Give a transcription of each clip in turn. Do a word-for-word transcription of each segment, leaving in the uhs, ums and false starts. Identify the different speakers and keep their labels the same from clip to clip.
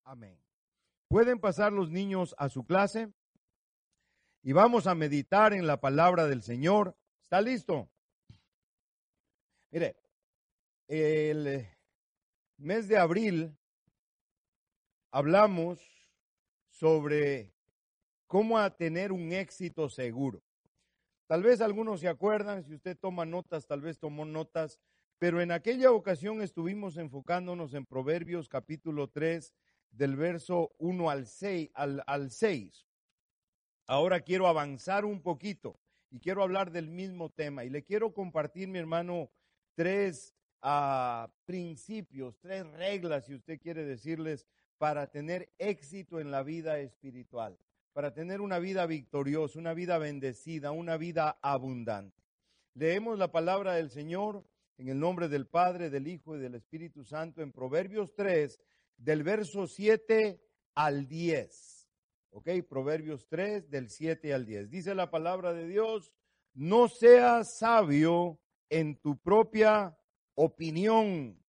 Speaker 1: Amén. Pueden pasar los niños a su clase y vamos a meditar en la palabra del Señor. ¿Está listo? Mire, el mes de abril hablamos sobre cómo a tener un éxito seguro. Tal vez algunos se acuerdan, si usted toma notas, tal vez tomó notas, pero en aquella ocasión estuvimos enfocándonos en Proverbios capítulo tres, del verso uno al seis, al, al seis. Ahora quiero avanzar un poquito y quiero hablar del mismo tema y le quiero compartir, mi hermano, tres uh, principios, tres reglas, si usted quiere decirles, para tener éxito en la vida espiritual, para tener una vida victoriosa, una vida bendecida, una vida abundante. Leemos la palabra del Señor en el nombre del Padre, del Hijo y del Espíritu Santo en Proverbios tres, del verso siete al diez. Ok, Proverbios tres, del siete al diez. Dice la palabra de Dios: no seas sabio en tu propia opinión.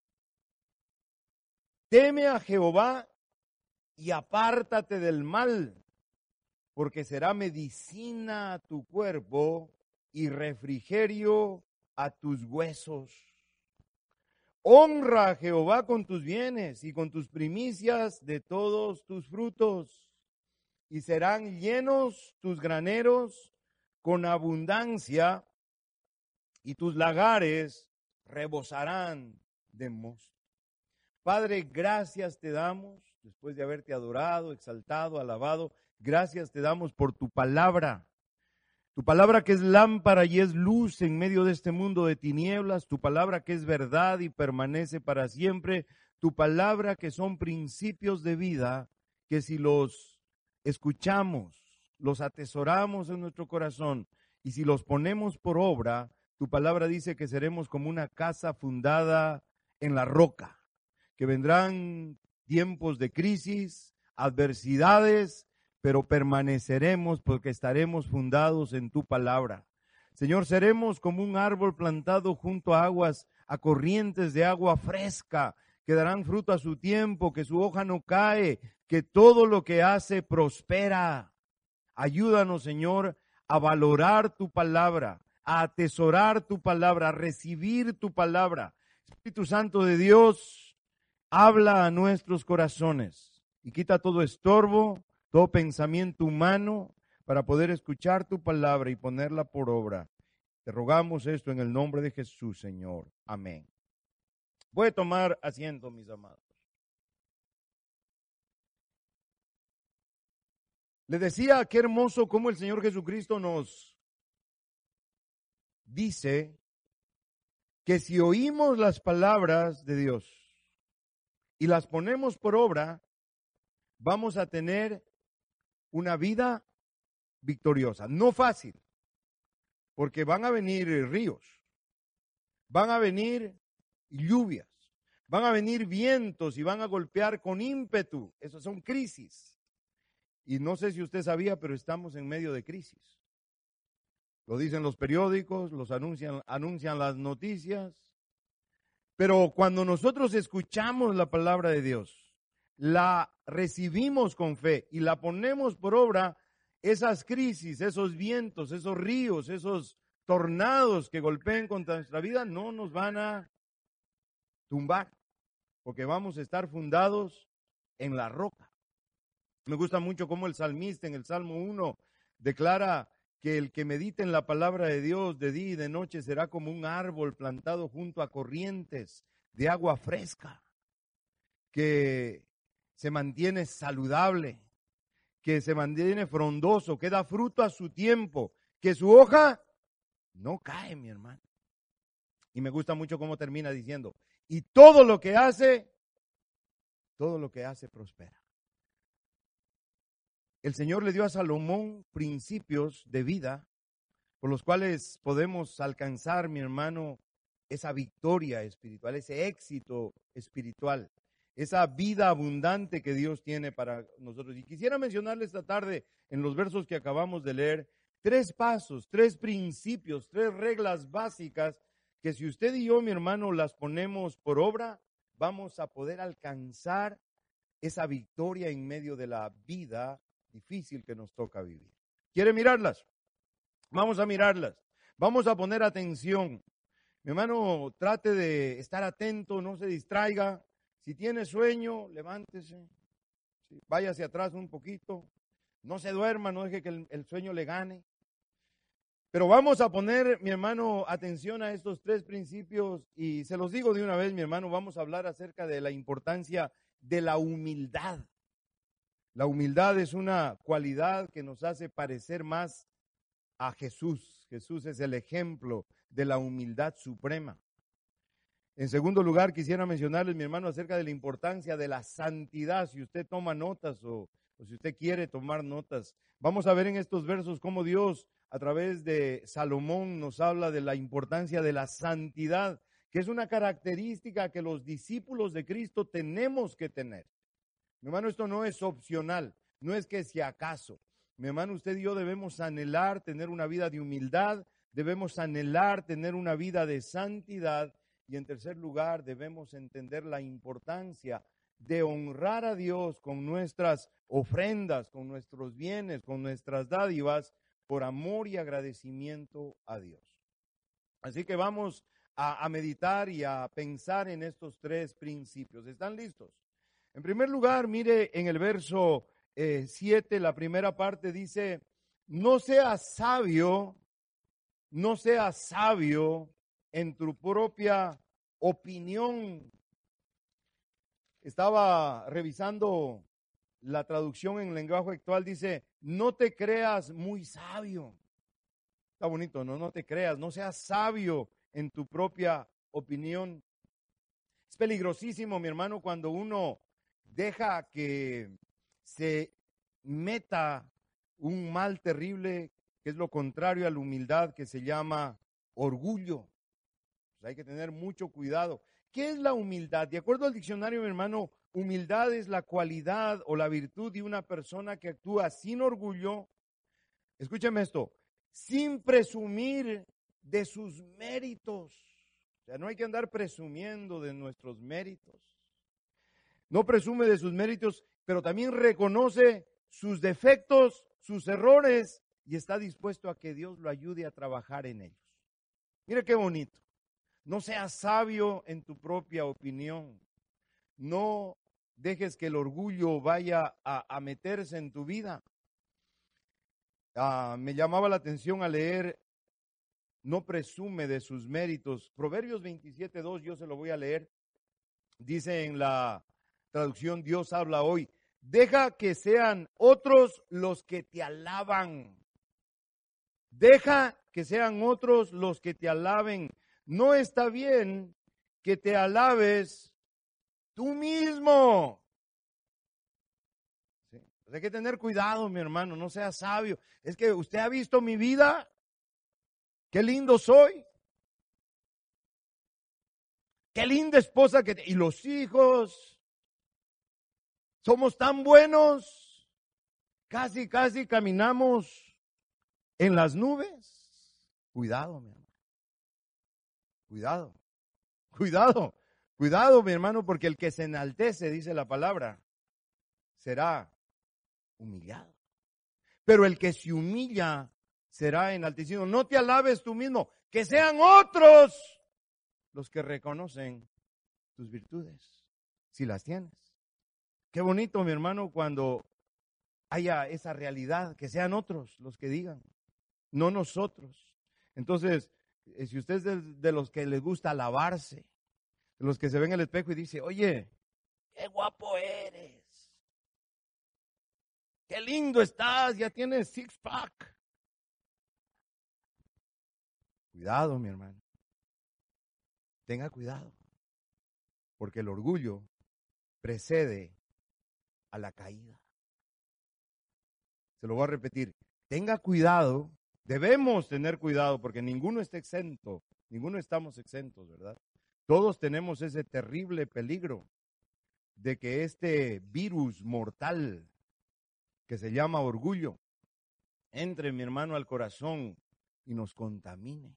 Speaker 1: Teme a Jehová y apártate del mal, porque será medicina a tu cuerpo y refrigerio a tus huesos. Honra a Jehová con tus bienes y con tus primicias de todos tus frutos, y serán llenos tus graneros con abundancia, y tus lagares rebosarán de mosto. Padre, gracias te damos, después de haberte adorado, exaltado, alabado, gracias te damos por tu palabra. Tu palabra que es lámpara y es luz en medio de este mundo de tinieblas, tu palabra que es verdad y permanece para siempre, tu palabra que son principios de vida, que si los escuchamos, los atesoramos en nuestro corazón y si los ponemos por obra, tu palabra dice que seremos como una casa fundada en la roca, que vendrán tiempos de crisis, adversidades, pero permaneceremos porque estaremos fundados en tu palabra. Señor, seremos como un árbol plantado junto a aguas, a corrientes de agua fresca, que darán fruto a su tiempo, que su hoja no cae, que todo lo que hace prospera. Ayúdanos, Señor, a valorar tu palabra, a atesorar tu palabra, a recibir tu palabra. Espíritu Santo de Dios, habla a nuestros corazones y quita todo estorbo, todo pensamiento humano, para poder escuchar tu palabra y ponerla por obra. Te rogamos esto en el nombre de Jesús, Señor. Amén. Voy a tomar asiento, mis amados. Le decía, qué hermoso cómo el Señor Jesucristo nos dice que si oímos las palabras de Dios y las ponemos por obra, vamos a tener una vida victoriosa. No fácil, porque van a venir ríos, van a venir lluvias, van a venir vientos y van a golpear con ímpetu. Esas son crisis. Y no sé si usted sabía, pero estamos en medio de crisis. Lo dicen los periódicos, los anuncian, anuncian las noticias. Pero cuando nosotros escuchamos la palabra de Dios, la recibimos con fe y la ponemos por obra, esas crisis, esos vientos, esos ríos, esos tornados que golpeen contra nuestra vida no nos van a tumbar, porque vamos a estar fundados en la roca. Me gusta mucho cómo el salmista en el Salmo uno declara que el que medita en la palabra de Dios de día y de noche será como un árbol plantado junto a corrientes de agua fresca, que se mantiene saludable, que se mantiene frondoso, que da fruto a su tiempo, que su hoja no cae, mi hermano. Y me gusta mucho cómo termina diciendo, y todo lo que hace, todo lo que hace prospera. El Señor le dio a Salomón principios de vida por los cuales podemos alcanzar, mi hermano, esa victoria espiritual, ese éxito espiritual, esa vida abundante que Dios tiene para nosotros. Y quisiera mencionarle esta tarde, en los versos que acabamos de leer, tres pasos, tres principios, tres reglas básicas que si usted y yo, mi hermano, las ponemos por obra, vamos a poder alcanzar esa victoria en medio de la vida difícil que nos toca vivir. ¿Quiere mirarlas? Vamos a mirarlas. Vamos a poner atención. Mi hermano, trate de estar atento, no se distraiga. Si tiene sueño, levántese. Sí, vaya hacia atrás un poquito. No se duerma, no deje que el, el sueño le gane. Pero vamos a poner, mi hermano, atención a estos tres principios y se los digo de una vez, mi hermano, vamos a hablar acerca de la importancia de la humildad. La humildad es una cualidad que nos hace parecer más a Jesús. Jesús es el ejemplo de la humildad suprema. En segundo lugar, quisiera mencionarles, mi hermano, acerca de la importancia de la santidad. Si usted toma notas o, o si usted quiere tomar notas, vamos a ver en estos versos cómo Dios, a través de Salomón, nos habla de la importancia de la santidad, que es una característica que los discípulos de Cristo tenemos que tener. Mi hermano, esto no es opcional, no es que si acaso. Mi hermano, usted y yo debemos anhelar tener una vida de humildad, debemos anhelar tener una vida de santidad y en tercer lugar debemos entender la importancia de honrar a Dios con nuestras ofrendas, con nuestros bienes, con nuestras dádivas, por amor y agradecimiento a Dios. Así que vamos a, a meditar y a pensar en estos tres principios. ¿Están listos? En primer lugar, mire en el verso siete, la primera parte dice, no seas sabio, no seas sabio en tu propia opinión. Estaba revisando la traducción en lenguaje actual, dice, no te creas muy sabio. Está bonito, no, no te creas, no seas sabio en tu propia opinión. Es peligrosísimo, mi hermano, cuando uno deja que se meta un mal terrible, que es lo contrario a la humildad, que se llama orgullo. Pues hay que tener mucho cuidado. ¿Qué es la humildad? De acuerdo al diccionario, mi hermano, humildad es la cualidad o la virtud de una persona que actúa sin orgullo. Escúcheme esto, sin presumir de sus méritos. O sea, no hay que andar presumiendo de nuestros méritos. No presume de sus méritos, pero también reconoce sus defectos, sus errores y está dispuesto a que Dios lo ayude a trabajar en ellos. Mira qué bonito. No seas sabio en tu propia opinión. No dejes que el orgullo vaya a, a meterse en tu vida. Ah, me llamaba la atención al leer, no presume de sus méritos. Proverbios veintisiete dos, yo se lo voy a leer. Dice en la traducción Dios habla hoy, deja que sean otros los que te alaban. Deja que sean otros los que te alaben. No está bien que te alabes tú mismo. ¿Sí? Hay que tener cuidado, mi hermano, no sea sabio. Es que usted ha visto mi vida. Qué lindo soy. Qué linda esposa que te... y los hijos. Somos tan buenos. Casi, casi caminamos en las nubes. Cuidado, mi hermano. Cuidado. Cuidado. Cuidado, mi hermano, porque el que se enaltece, dice la palabra, será humillado. Pero el que se humilla será enaltecido. No te alabes tú mismo, que sean otros los que reconocen tus virtudes, si las tienes. Qué bonito, mi hermano, cuando haya esa realidad, que sean otros los que digan, no nosotros. Entonces, si usted es de, de los que les gusta alabarse, de los que se ven en el espejo y dice, oye, qué guapo eres, qué lindo estás, ya tienes six pack. Cuidado, mi hermano. Tenga cuidado, porque el orgullo precede a la caída. Se lo voy a repetir. Tenga cuidado, debemos tener cuidado, porque ninguno está exento, ninguno estamos exentos, ¿verdad? Todos tenemos ese terrible peligro de que este virus mortal que se llama orgullo entre, mi hermano, al corazón y nos contamine.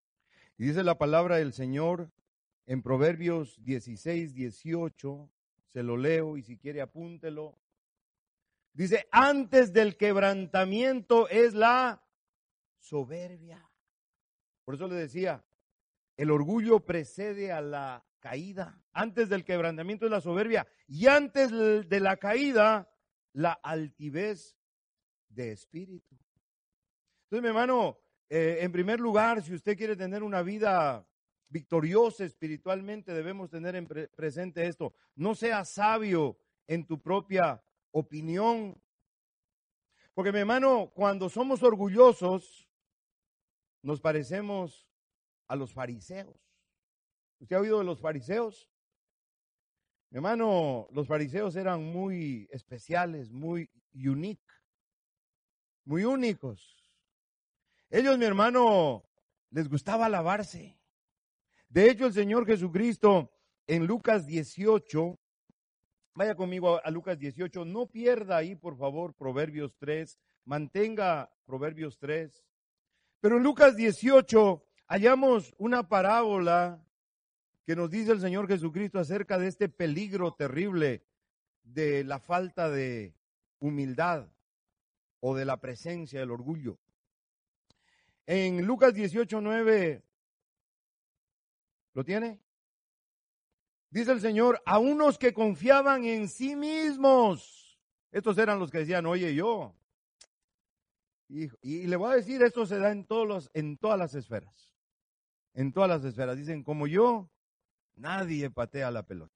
Speaker 1: Y dice la palabra del Señor en Proverbios dieciséis, dieciocho, Se lo leo y si quiere apúntelo. Dice, antes del quebrantamiento es la soberbia. Por eso le decía, el orgullo precede a la caída. Antes del quebrantamiento es la soberbia y antes de la caída, la altivez de espíritu. Entonces, mi hermano, eh, en primer lugar, si usted quiere tener una vida victoriosa espiritualmente, debemos tener en pre- presente esto. No seas sabio en tu propia opinión. Porque, mi hermano, cuando somos orgullosos, nos parecemos a los fariseos. ¿Usted ha oído de los fariseos? Mi hermano, los fariseos eran muy especiales, muy unique, muy únicos. Ellos, mi hermano, les gustaba alabarse. De hecho, el Señor Jesucristo en Lucas dieciocho, vaya conmigo a, a Lucas dieciocho, no pierda ahí, por favor, Proverbios tres, mantenga Proverbios tres. Pero en Lucas dieciocho hallamos una parábola que nos dice el Señor Jesucristo acerca de este peligro terrible de la falta de humildad o de la presencia del orgullo. En Lucas dieciocho nueve, ¿lo tiene? Dice el Señor, a unos que confiaban en sí mismos. Estos eran los que decían, oye, yo. Y, y le voy a decir, esto se da en, todos los, en todas las esferas. En todas las esferas. Dicen, como yo, nadie patea la pelota.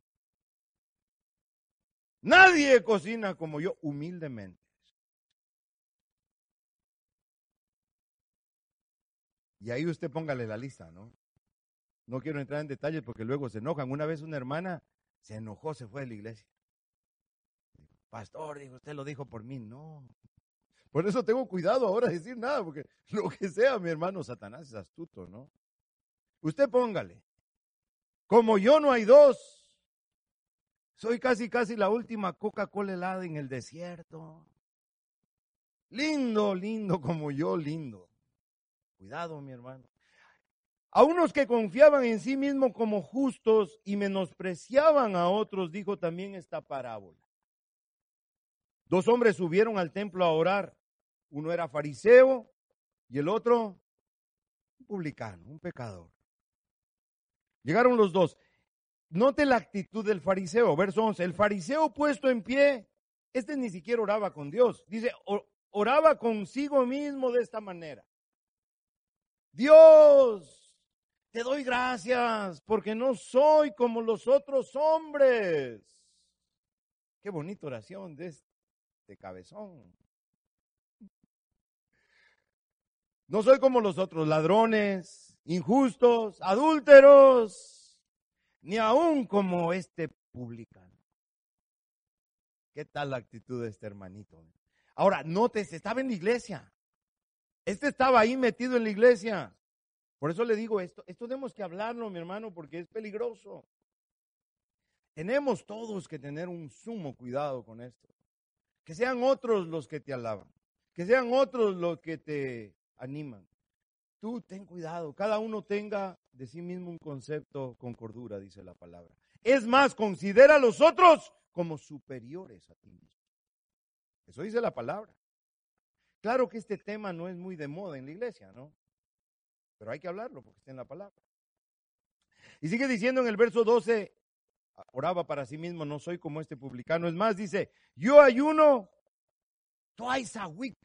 Speaker 1: Nadie cocina como yo, humildemente. Y ahí usted póngale la lista, ¿no? No quiero entrar en detalles porque luego se enojan. Una vez una hermana se enojó, se fue de la iglesia. Pastor, dijo, usted lo dijo por mí. No. Por eso tengo cuidado ahora de decir nada, porque lo que sea, mi hermano, Satanás es astuto, ¿no? Usted póngale. Como yo no hay dos. Soy casi, casi la última Coca-Cola helada en el desierto. Lindo, lindo como yo, lindo. Cuidado, mi hermano. A unos que confiaban en sí mismos como justos y menospreciaban a otros, dijo también esta parábola. Dos hombres subieron al templo a orar. Uno era fariseo y el otro un publicano, un pecador. Llegaron los dos. Note la actitud del fariseo, verso once. El fariseo puesto en pie, este ni siquiera oraba con Dios. Dice, oraba consigo mismo de esta manera. Dios, te doy gracias porque no soy como los otros hombres. Qué bonita oración de este cabezón. No soy como los otros ladrones, injustos, adúlteros, ni aún como este publicano. ¿Qué tal la actitud de este hermanito? Ahora, nótese, estaba en la iglesia. Este estaba ahí metido en la iglesia. Por eso le digo esto, esto tenemos que hablarlo, mi hermano, porque es peligroso. Tenemos todos que tener un sumo cuidado con esto. Que sean otros los que te alaban, que sean otros los que te animan. Tú ten cuidado, cada uno tenga de sí mismo un concepto con cordura, dice la palabra. Es más, considera a los otros como superiores a ti mismo. Eso dice la palabra. Claro que este tema no es muy de moda en la iglesia, ¿no? Pero hay que hablarlo porque está en la palabra. Y sigue diciendo en el verso doce, oraba para sí mismo, no soy como este publicano. Es más, dice, yo ayuno twice a week.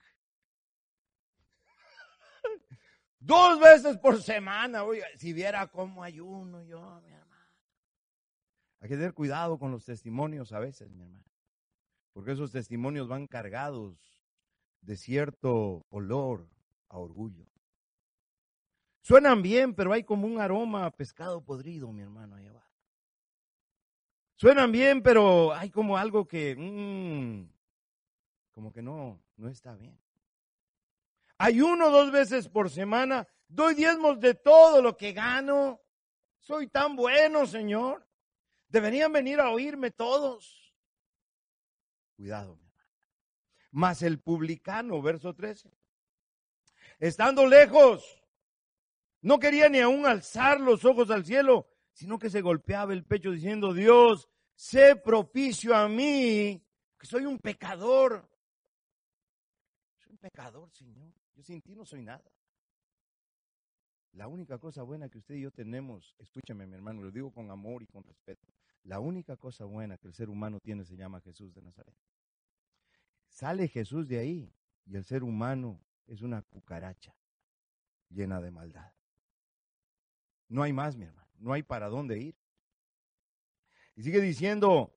Speaker 1: Dos veces por semana. Oiga, si viera cómo ayuno yo, mi hermano. Hay que tener cuidado con los testimonios a veces, mi hermano. Porque esos testimonios van cargados de cierto olor a orgullo. Suenan bien, pero hay como un aroma a pescado podrido, mi hermano, allá abajo. Suenan bien, pero hay como algo que, mmm, como que no, no está bien. Ayuno dos veces por semana, doy diezmos de todo lo que gano. Soy tan bueno, Señor. Deberían venir a oírme todos. Cuidado, mi hermano. Mas el publicano, verso trece. Estando lejos, no quería ni aún alzar los ojos al cielo, sino que se golpeaba el pecho diciendo, Dios, sé propicio a mí, que soy un pecador. Soy un pecador, Señor. Yo sin ti no soy nada. La única cosa buena que usted y yo tenemos, escúchame mi hermano, lo digo con amor y con respeto, la única cosa buena que el ser humano tiene se llama Jesús de Nazaret. Sale Jesús de ahí y el ser humano es una cucaracha llena de maldad. No hay más, mi hermano, no hay para dónde ir. Y sigue diciendo,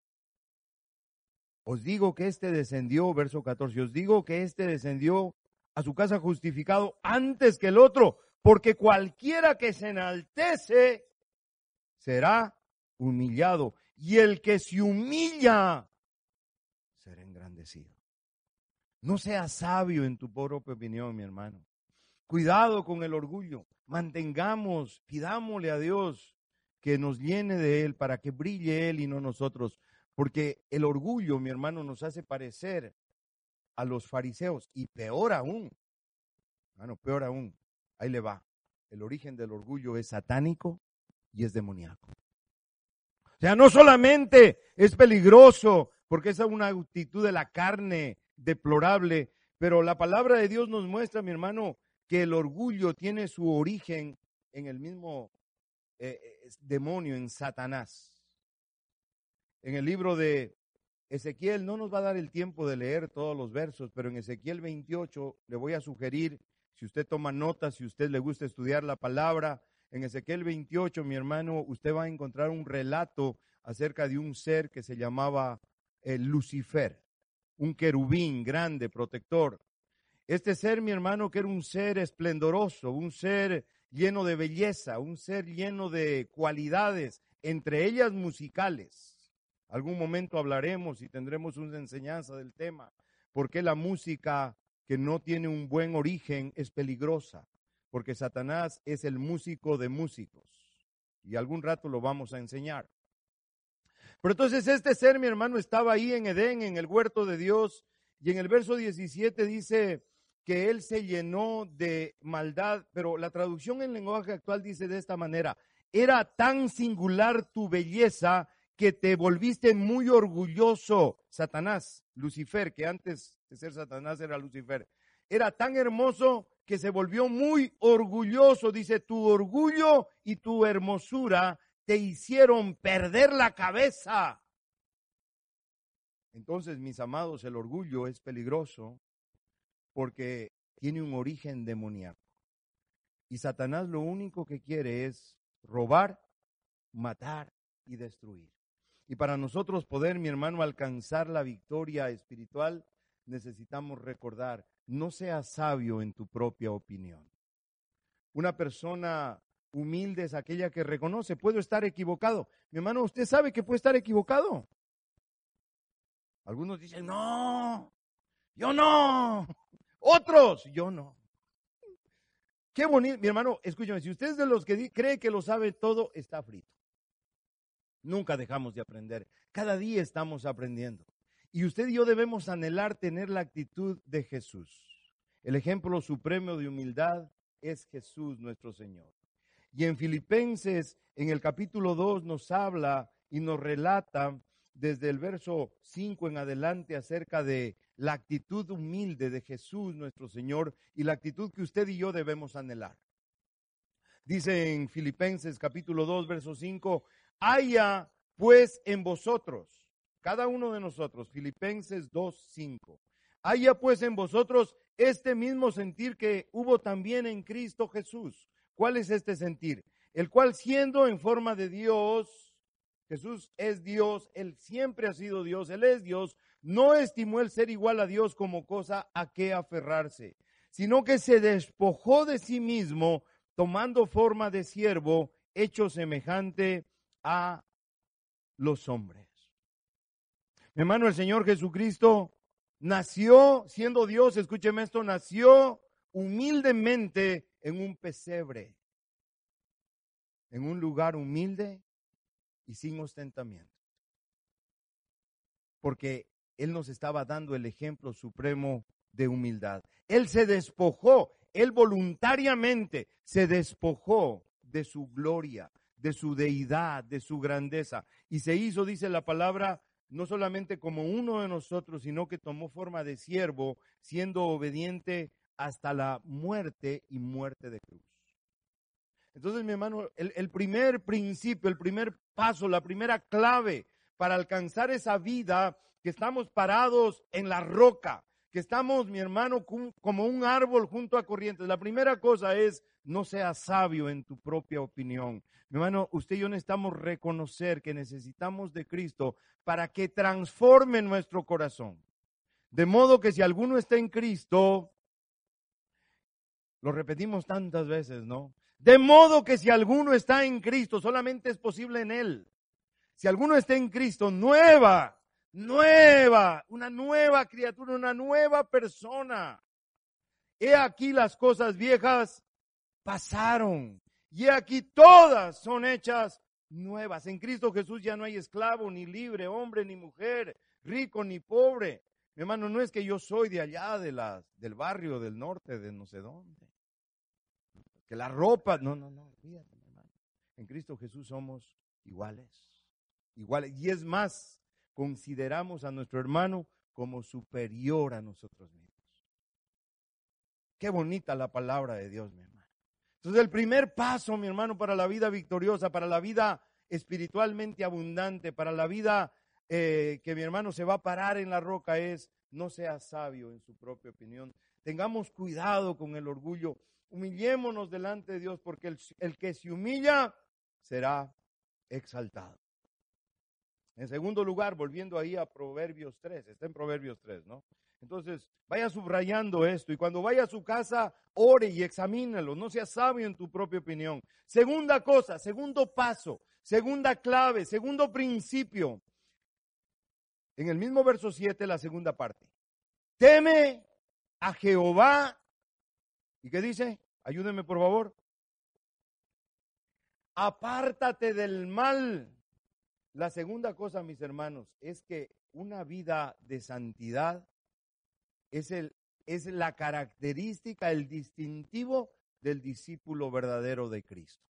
Speaker 1: os digo que este descendió, verso catorce, os digo que este descendió a su casa justificado antes que el otro, porque cualquiera que se enaltece será humillado, y el que se humilla será engrandecido. No seas sabio en tu propia opinión, mi hermano. Cuidado con el orgullo. Mantengamos, pidámosle a Dios que nos llene de Él para que brille Él y no nosotros. Porque el orgullo, mi hermano, nos hace parecer a los fariseos. Y peor aún, bueno, peor aún, ahí le va. El origen del orgullo es satánico y es demoníaco. O sea, no solamente es peligroso, porque es una actitud de la carne deplorable, pero la palabra de Dios nos muestra, mi hermano, que el orgullo tiene su origen en el mismo eh, demonio, en Satanás. En el libro de Ezequiel, no nos va a dar el tiempo de leer todos los versos, pero en Ezequiel veintiocho le voy a sugerir, si usted toma notas, si usted le gusta estudiar la palabra, en Ezequiel veintiocho, mi hermano, usted va a encontrar un relato acerca de un ser que se llamaba eh, Lucifer, un querubín grande, protector. Este ser, mi hermano, que era un ser esplendoroso, un ser lleno de belleza, un ser lleno de cualidades, entre ellas musicales. Algún momento hablaremos y tendremos una enseñanza del tema, porque la música que no tiene un buen origen es peligrosa, porque Satanás es el músico de músicos, y algún rato lo vamos a enseñar. Pero entonces este ser, mi hermano, estaba ahí en Edén, en el huerto de Dios, y en el verso diecisiete dice que él se llenó de maldad, pero la traducción en lenguaje actual dice de esta manera: era tan singular tu belleza que te volviste muy orgulloso. Satanás, Lucifer, que antes de ser Satanás era Lucifer, era tan hermoso que se volvió muy orgulloso. Dice, tu orgullo y tu hermosura te hicieron perder la cabeza. Entonces, mis amados, el orgullo es peligroso porque tiene un origen demoníaco. Y Satanás lo único que quiere es robar, matar y destruir. Y para nosotros poder, mi hermano, alcanzar la victoria espiritual, necesitamos recordar, no seas sabio en tu propia opinión. Una persona humilde es aquella que reconoce, puedo estar equivocado. Mi hermano, ¿usted sabe que puede estar equivocado? Algunos dicen, no, yo no. Otros, yo no. Qué bonito, mi hermano, escúchame, si usted es de los que di- cree que lo sabe todo, está frito. Nunca dejamos de aprender. Cada día estamos aprendiendo. Y usted y yo debemos anhelar tener la actitud de Jesús. El ejemplo supremo de humildad es Jesús nuestro Señor. Y en Filipenses, en el capítulo dos, nos habla y nos relata desde el verso cinco en adelante acerca de la actitud humilde de Jesús nuestro Señor y la actitud que usted y yo debemos anhelar. Dice en Filipenses capítulo dos, verso cinco, haya pues en vosotros, cada uno de nosotros, Filipenses dos, cinco, haya pues en vosotros este mismo sentir que hubo también en Cristo Jesús. ¿Cuál es este sentir? El cual siendo en forma de Dios, Jesús es Dios, Él siempre ha sido Dios, Él es Dios, no estimó el ser igual a Dios como cosa a que aferrarse, sino que se despojó de sí mismo, tomando forma de siervo, hecho semejante a los hombres. Mi hermano, el Señor Jesucristo nació siendo Dios, escúcheme esto, nació humildemente en un pesebre, en un lugar humilde y sin ostentamiento. Porque Él nos estaba dando el ejemplo supremo de humildad. Él se despojó, Él voluntariamente se despojó de su gloria, de su deidad, de su grandeza. Y se hizo, dice la palabra, no solamente como uno de nosotros, sino que tomó forma de siervo, siendo obediente hasta la muerte y muerte de cruz. Entonces, mi hermano, el, el primer principio, el primer paso, la primera clave para alcanzar esa vida, que estamos parados en la roca, que estamos, mi hermano, como un árbol junto a corrientes. La primera cosa es, no seas sabio en tu propia opinión. Mi hermano, usted y yo necesitamos reconocer que necesitamos de Cristo para que transforme nuestro corazón. De modo que si alguno está en Cristo, lo repetimos tantas veces, ¿no? De modo que si alguno está en Cristo, solamente es posible en Él. Si alguno está en Cristo, nueva, nueva, una nueva criatura, una nueva persona. He aquí las cosas viejas pasaron. Y he aquí todas son hechas nuevas. En Cristo Jesús ya no hay esclavo, ni libre, hombre, ni mujer, rico, ni pobre. Mi hermano, no es que yo soy de allá, de las, del barrio del norte, de no sé dónde. Que la ropa, no, no, no, fíjate, mi hermano. En Cristo Jesús somos iguales, iguales. Y es más, consideramos a nuestro hermano como superior a nosotros mismos. Qué bonita la palabra de Dios, mi hermano. Entonces el primer paso, mi hermano, para la vida victoriosa, para la vida espiritualmente abundante, para la vida eh, que mi hermano se va a parar en la roca es, no sea sabio en su propia opinión. Tengamos cuidado con el orgullo. Humillémonos delante de Dios, porque el, el que se humilla será exaltado. En segundo lugar, volviendo ahí a Proverbios tres, está en Proverbios tres, ¿no? Entonces, vaya subrayando esto y cuando vaya a su casa, ore y examínalo, no sea sabio en tu propia opinión. Segunda cosa, segundo paso, segunda clave, segundo principio. En el mismo verso siete, la segunda parte. Teme a Jehová. ¿Y qué dice? Ayúdenme por favor. Apártate del mal. La segunda cosa, mis hermanos, es que una vida de santidad es, el, es la característica, el distintivo del discípulo verdadero de Cristo.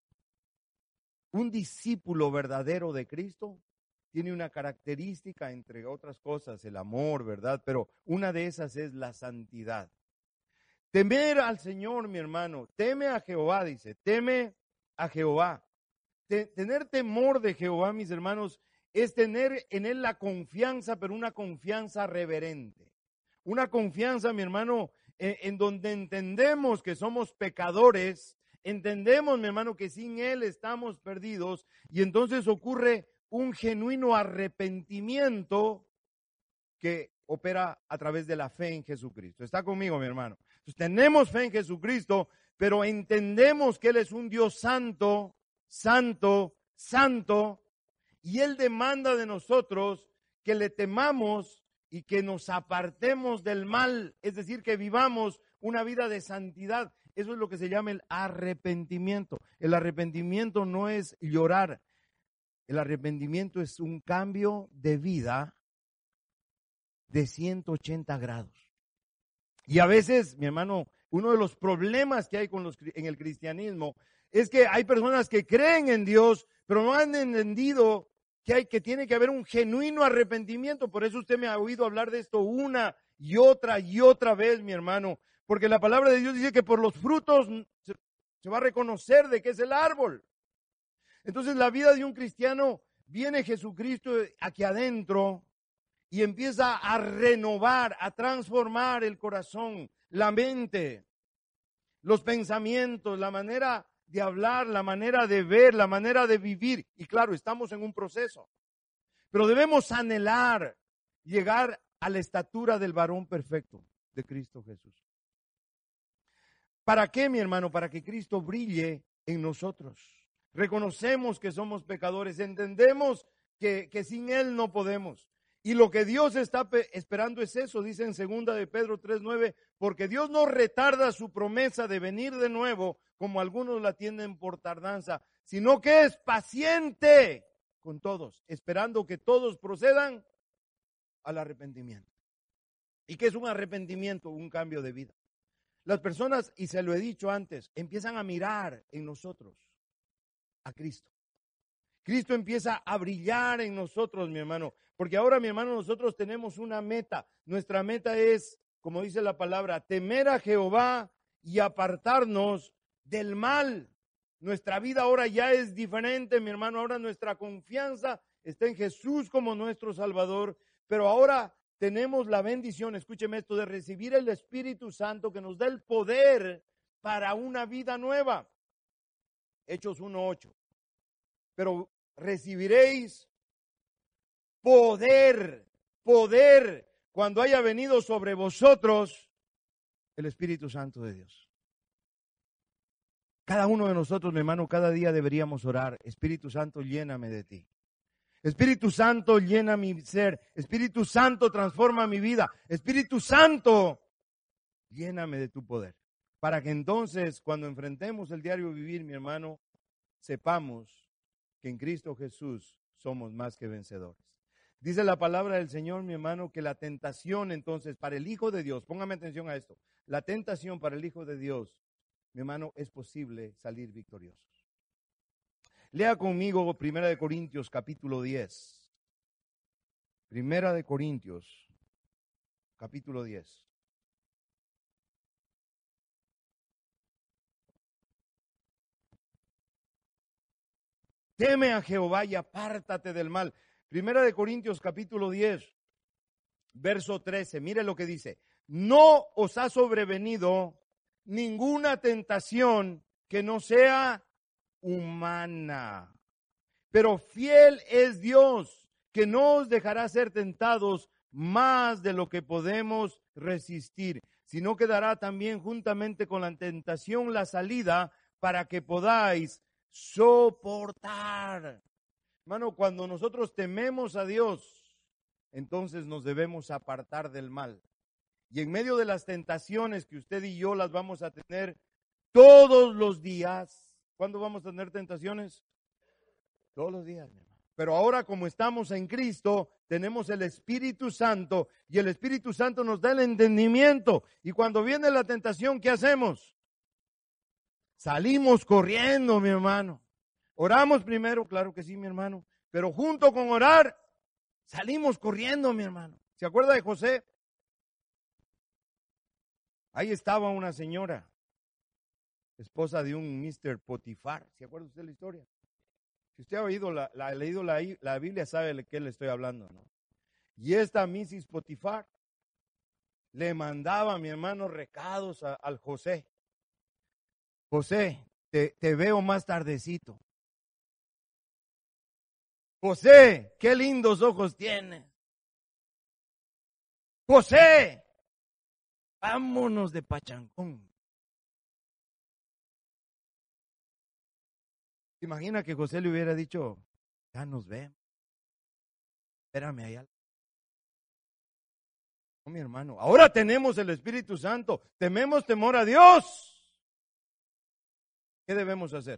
Speaker 1: Un discípulo verdadero de Cristo tiene una característica, entre otras cosas, el amor, ¿verdad? Pero una de esas es la santidad. Temer al Señor, mi hermano, teme a Jehová, dice, teme a Jehová. Tener temor de Jehová, mis hermanos, es tener en Él la confianza, pero una confianza reverente. Una confianza, mi hermano, en, en donde entendemos que somos pecadores, entendemos, mi hermano, que sin Él estamos perdidos, y entonces ocurre un genuino arrepentimiento que opera a través de la fe en Jesucristo. ¿Está conmigo, mi hermano? Entonces, tenemos fe en Jesucristo, pero entendemos que Él es un Dios santo, santo, santo, y Él demanda de nosotros que le temamos y que nos apartemos del mal, es decir, que vivamos una vida de santidad. Eso es lo que se llama el arrepentimiento. El arrepentimiento no es llorar, el arrepentimiento es un cambio de vida de ciento ochenta grados. Y a veces, mi hermano, uno de los problemas que hay con los, en el cristianismo es que hay personas que creen en Dios, pero no han entendido que, hay, que tiene que haber un genuino arrepentimiento. Por eso usted me ha oído hablar de esto una y otra y otra vez, mi hermano. Porque la palabra de Dios dice que por los frutos se, se va a reconocer de qué es el árbol. Entonces la vida de un cristiano, viene Jesucristo aquí adentro y empieza a renovar, a transformar el corazón, la mente, los pensamientos, la manera de hablar, la manera de ver, la manera de vivir. Y claro, estamos en un proceso. Pero debemos anhelar llegar a la estatura del varón perfecto de Cristo Jesús. ¿Para qué, mi hermano? Para que Cristo brille en nosotros. Reconocemos que somos pecadores, entendemos que, que sin Él no podemos. Y lo que Dios está esperando es eso, dice en segunda de Pedro tres nueve, porque Dios no retarda su promesa de venir de nuevo, como algunos la tienen por tardanza, sino que es paciente con todos, esperando que todos procedan al arrepentimiento. ¿Y qué es un arrepentimiento? Un cambio de vida. Las personas, y se lo he dicho antes, empiezan a mirar en nosotros a Cristo. Cristo empieza a brillar en nosotros, mi hermano. Porque ahora, mi hermano, nosotros tenemos una meta. Nuestra meta es, como dice la palabra, temer a Jehová y apartarnos del mal. Nuestra vida ahora ya es diferente, mi hermano. Ahora nuestra confianza está en Jesús como nuestro Salvador. Pero ahora tenemos la bendición, escúcheme esto, de recibir el Espíritu Santo que nos da el poder para una vida nueva. Hechos uno ocho. Pero recibiréis poder, poder, cuando haya venido sobre vosotros el Espíritu Santo de Dios. Cada uno de nosotros, mi hermano, cada día deberíamos orar: Espíritu Santo, lléname de ti. Espíritu Santo, llena mi ser. Espíritu Santo, transforma mi vida. Espíritu Santo, lléname de tu poder. Para que entonces, cuando enfrentemos el diario vivir, mi hermano, sepamos que en Cristo Jesús somos más que vencedores. Dice la palabra del Señor, mi hermano, que la tentación entonces para el Hijo de Dios, póngame atención a esto, la tentación para el Hijo de Dios, mi hermano, es posible salir victoriosos. Lea conmigo Primera de Corintios capítulo diez. Primera de Corintios capítulo diez. Teme a Jehová y apártate del mal. Primera de Corintios capítulo diez, verso trece. Mire lo que dice. No os ha sobrevenido ninguna tentación que no sea humana. Pero fiel es Dios, que no os dejará ser tentados más de lo que podemos resistir, sino que dará también juntamente con la tentación la salida para que podáis soportar. Hermano, cuando nosotros tememos a Dios, entonces nos debemos apartar del mal. Y en medio de las tentaciones que usted y yo las vamos a tener todos los días. ¿Cuándo vamos a tener tentaciones? Todos los días, mi hermano. Pero ahora, como estamos en Cristo, tenemos el Espíritu Santo y el Espíritu Santo nos da el entendimiento. Y cuando viene la tentación, ¿qué hacemos? Salimos corriendo, mi hermano. Oramos primero, claro que sí, mi hermano. Pero junto con orar, salimos corriendo, mi hermano. ¿Se acuerda de José? Ahí estaba una señora, esposa de un mister Potifar. ¿Se acuerda usted la historia? Si usted ha oído la, la, leído la, la Biblia, sabe de qué le estoy hablando, ¿no? Y esta missis Potifar le mandaba a mi hermano recados a, al José. José, te, te veo más tardecito. José, qué lindos ojos tienes. José, vámonos de pachancón. Imagina que José le hubiera dicho, ya nos vemos. Espérame allá. No, mi hermano, ahora tenemos el Espíritu Santo. Tememos temor a Dios. ¿Qué debemos hacer?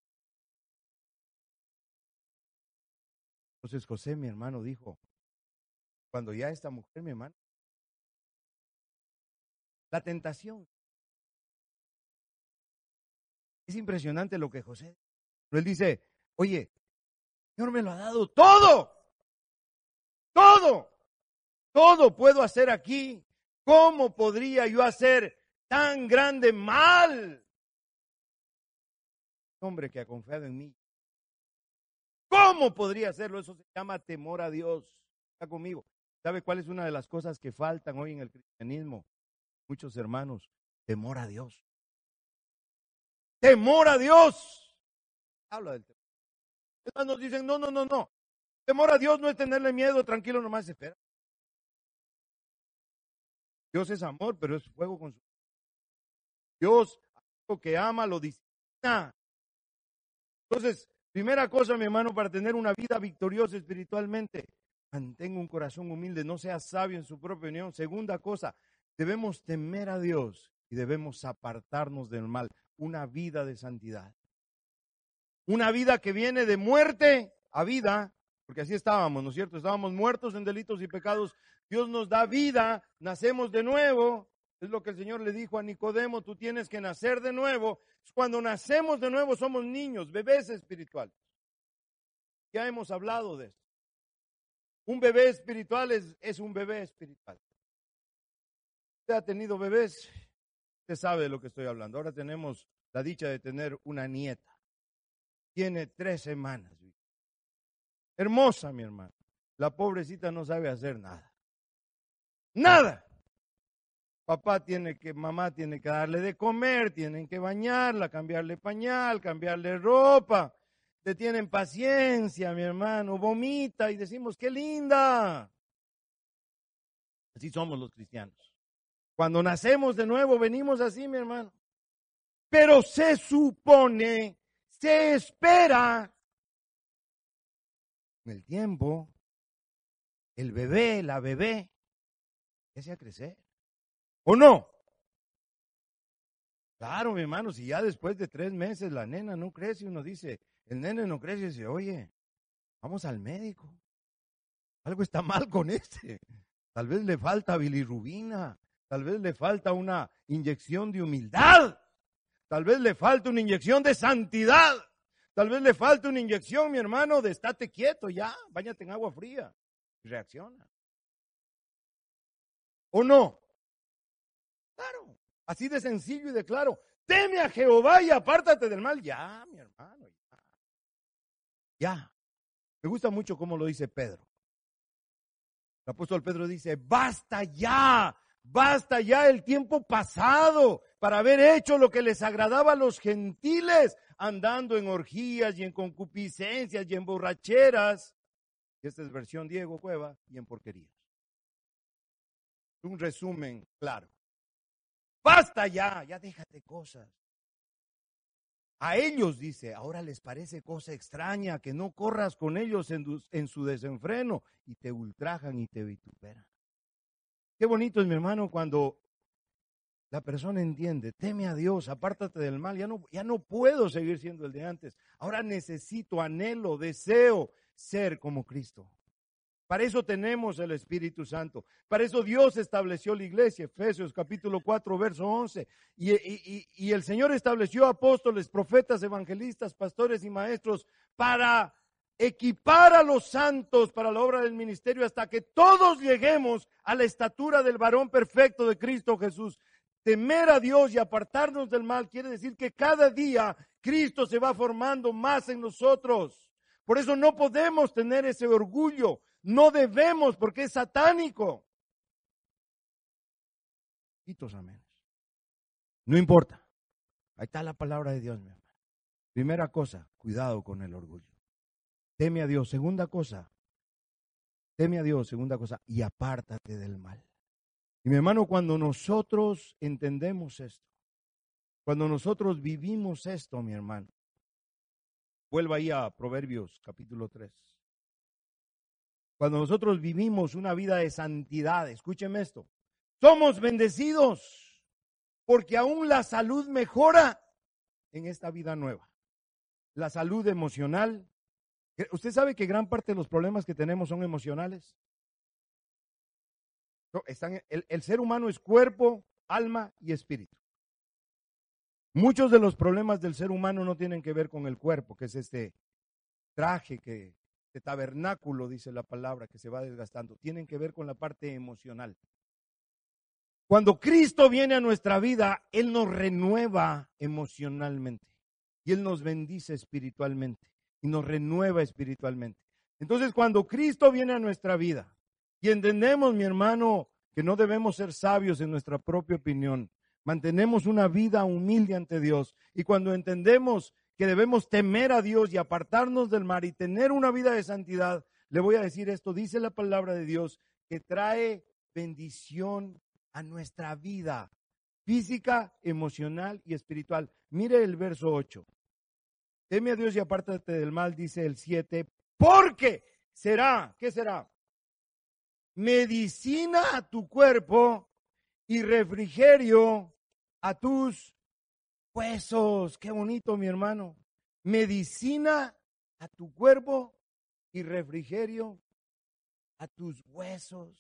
Speaker 1: Entonces José, mi hermano, dijo, cuando ya esta mujer, mi hermano, la tentación. Es impresionante lo que José, pero él dice, oye, el Señor me lo ha dado todo, todo, todo puedo hacer aquí. ¿Cómo podría yo hacer tan grande mal? Hombre que ha confiado en mí. ¿Cómo podría hacerlo? Eso se llama temor a Dios. Está conmigo. ¿Sabe cuál es una de las cosas que faltan hoy en el cristianismo? Muchos hermanos, temor a Dios. Temor a Dios. Habla del temor. Entonces nos dicen, no, no, no, no. Temor a Dios no es tenerle miedo, tranquilo, nomás espera. Dios es amor, pero es fuego con su... Dios, algo que ama, lo disciplina. Entonces, primera cosa, mi hermano, para tener una vida victoriosa espiritualmente, mantenga un corazón humilde, no sea sabio en su propia opinión. Segunda cosa, debemos temer a Dios y debemos apartarnos del mal. Una vida de santidad. Una vida que viene de muerte a vida, porque así estábamos, ¿no es cierto? Estábamos muertos en delitos y pecados. Dios nos da vida, nacemos de nuevo. Es lo que el Señor le dijo a Nicodemo, tú tienes que nacer de nuevo. Cuando nacemos de nuevo somos niños, bebés espirituales. Ya hemos hablado de esto. Un bebé espiritual es, es un bebé espiritual. Usted ha tenido bebés, usted sabe de lo que estoy hablando. Ahora tenemos la dicha de tener una nieta. Tiene tres semanas. Hermosa, mi hermano. La pobrecita no sabe hacer nada. Nada. Papá tiene que, mamá tiene que darle de comer, tienen que bañarla, cambiarle pañal, cambiarle ropa. Te tienen paciencia, mi hermano. Vomita y decimos, qué linda. Así somos los cristianos. Cuando nacemos de nuevo, venimos así, mi hermano. Pero se supone, se espera, en el tiempo, el bebé, la bebé, empiece a crecer. ¿O no? Claro, mi hermano, si ya después de tres meses la nena no crece, uno dice, el nene no crece y dice, oye, vamos al médico. Algo está mal con este. Tal vez le falta bilirrubina. Tal vez le falta una inyección de humildad. Tal vez le falta una inyección de santidad. Tal vez le falta una inyección, mi hermano, de estate quieto ya, báñate en agua fría. Y reacciona. ¿O no? Claro, así de sencillo y de claro. Teme a Jehová y apártate del mal. Ya, mi hermano, ya. Ya. Me gusta mucho cómo lo dice Pedro. El apóstol Pedro dice, basta ya, basta ya el tiempo pasado para haber hecho lo que les agradaba a los gentiles, andando en orgías y en concupiscencias y en borracheras. Y esta es versión Diego Cueva, y en porquerías. Un resumen claro. Basta ya, ya déjate cosas. A ellos, dice, ahora les parece cosa extraña que no corras con ellos en, tu, en su desenfreno y te ultrajan y te vituperan. Qué bonito es, mi hermano, cuando la persona entiende, teme a Dios, apártate del mal, ya no, ya no puedo seguir siendo el de antes. Ahora necesito, anhelo, deseo ser como Cristo. Para eso tenemos el Espíritu Santo. Para eso Dios estableció la iglesia, Efesios capítulo cuatro, verso once. Y, y, y el Señor estableció apóstoles, profetas, evangelistas, pastores y maestros para equipar a los santos para la obra del ministerio hasta que todos lleguemos a la estatura del varón perfecto de Cristo Jesús. Temer a Dios y apartarnos del mal quiere decir que cada día Cristo se va formando más en nosotros. Por eso no podemos tener ese orgullo. No debemos, porque es satánico. Hitos amén. No importa. Ahí está la palabra de Dios, mi hermano. Primera cosa, cuidado con el orgullo. Teme a Dios. Segunda cosa, teme a Dios. Segunda cosa, y apártate del mal. Y mi hermano, cuando nosotros entendemos esto, cuando nosotros vivimos esto, mi hermano, vuelva ahí a Proverbios capítulo tres. Cuando nosotros vivimos una vida de santidad, escúcheme esto, somos bendecidos porque aún la salud mejora en esta vida nueva. La salud emocional. ¿Usted sabe que gran parte de los problemas que tenemos son emocionales? Están, el, el ser humano es cuerpo, alma y espíritu. Muchos de los problemas del ser humano no tienen que ver con el cuerpo, que es este traje que... de tabernáculo, dice la palabra, que se va desgastando, tienen que ver con la parte emocional. Cuando Cristo viene a nuestra vida, Él nos renueva emocionalmente y Él nos bendice espiritualmente y nos renueva espiritualmente. Entonces, cuando Cristo viene a nuestra vida y entendemos, mi hermano, que no debemos ser sabios en nuestra propia opinión, mantenemos una vida humilde ante Dios, y cuando entendemos que debemos temer a Dios y apartarnos del mal y tener una vida de santidad, le voy a decir esto, dice la palabra de Dios, que trae bendición a nuestra vida física, emocional y espiritual. Mire el verso ocho. Teme a Dios y apártate del mal, dice el siete, porque será, ¿qué será? Medicina a tu cuerpo y refrigerio a tus huesos. Qué bonito, mi hermano. Medicina a tu cuerpo y refrigerio a tus huesos.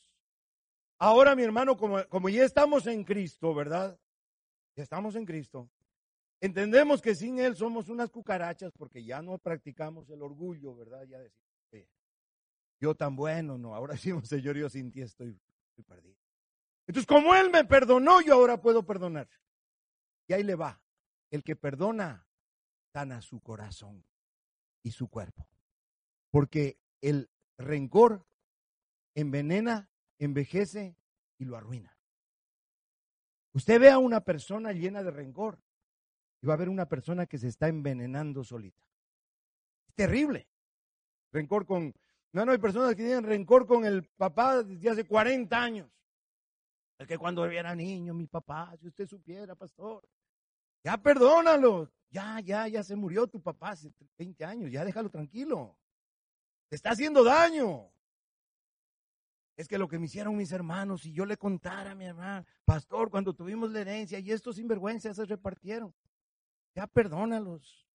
Speaker 1: Ahora, mi hermano, como, como ya estamos en Cristo, ¿verdad? Ya estamos en Cristo. Entendemos que sin Él somos unas cucarachas porque ya no practicamos el orgullo, ¿verdad? Ya decimos, eh, yo tan bueno, no, ahora sí, Señor, yo sin ti estoy, estoy perdido. Entonces, como Él me perdonó, yo ahora puedo perdonar. Y ahí le va. El que perdona, sana su corazón y su cuerpo. Porque el rencor envenena, envejece y lo arruina. Usted ve a una persona llena de rencor y va a ver una persona que se está envenenando solita. Es terrible. Rencor con... No, no, hay personas que tienen rencor con el papá desde hace cuarenta años. Es que cuando era niño, mi papá, si usted supiera, pastor, ya perdónalo. Ya, ya, ya se murió tu papá hace veinte años, ya déjalo tranquilo. Te está haciendo daño. Es que lo que me hicieron mis hermanos, si yo le contara a mi hermano, pastor, cuando tuvimos la herencia y estos sinvergüenzas se repartieron, ya perdónalos.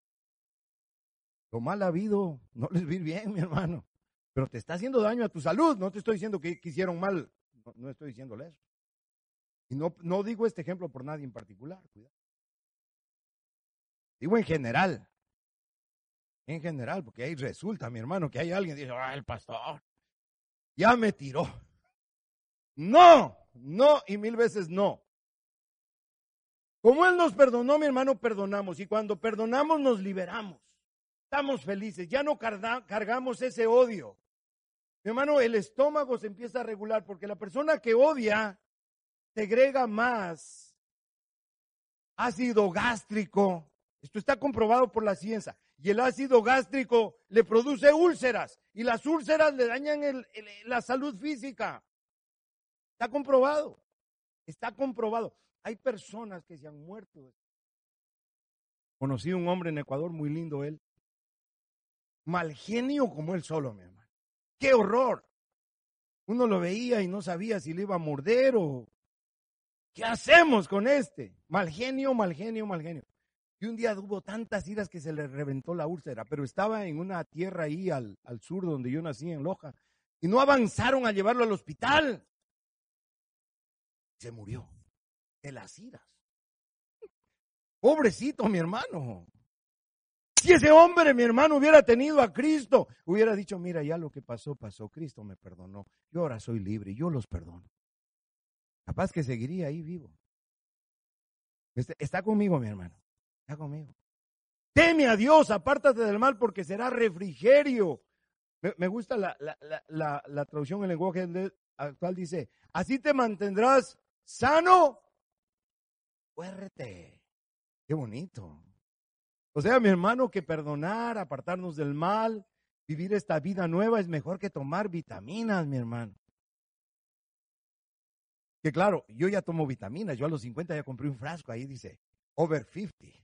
Speaker 1: Lo mal habido no les vi bien, mi hermano, pero te está haciendo daño a tu salud. No te estoy diciendo que, que hicieron mal, no, no estoy diciéndole eso. Y no, no digo este ejemplo por nadie en particular, cuidado. Digo en general, en general, porque ahí resulta, mi hermano, que hay alguien que dice, ah, el pastor ya me tiró. No, no y mil veces no. Como Él nos perdonó, mi hermano, perdonamos. Y cuando perdonamos, nos liberamos. Estamos felices. Ya no carga, cargamos ese odio. Mi hermano, el estómago se empieza a regular porque la persona que odia segrega más ácido gástrico. Esto está comprobado por la ciencia. Y el ácido gástrico le produce úlceras. Y las úlceras le dañan el, el, la salud física. Está comprobado. Está comprobado. Hay personas que se han muerto. Conocí a un hombre en Ecuador, muy lindo él. Mal genio como él solo, mi hermano. ¡Qué horror! Uno lo veía y no sabía si le iba a morder o... ¿Qué hacemos con este? Mal genio, mal genio, mal genio. Y un día hubo tantas iras que se le reventó la úlcera, pero estaba en una tierra ahí al, al sur donde yo nací, en Loja, y no avanzaron a llevarlo al hospital. Se murió de las iras. Pobrecito, mi hermano. Si ese hombre, mi hermano, hubiera tenido a Cristo, hubiera dicho, mira, ya lo que pasó, pasó, Cristo me perdonó. Yo ahora soy libre, yo los perdono. Capaz que seguiría ahí vivo. Está conmigo, mi hermano. Está conmigo. Teme a Dios, apártate del mal porque será refrigerio. Me, me gusta la, la, la, la, la traducción en lenguaje actual, dice, así te mantendrás sano, fuerte. Qué bonito. O sea, mi hermano, que perdonar, apartarnos del mal, vivir esta vida nueva es mejor que tomar vitaminas, mi hermano. Que claro, yo ya tomo vitaminas, yo a los cincuenta ya compré un frasco, ahí dice, over cincuenta.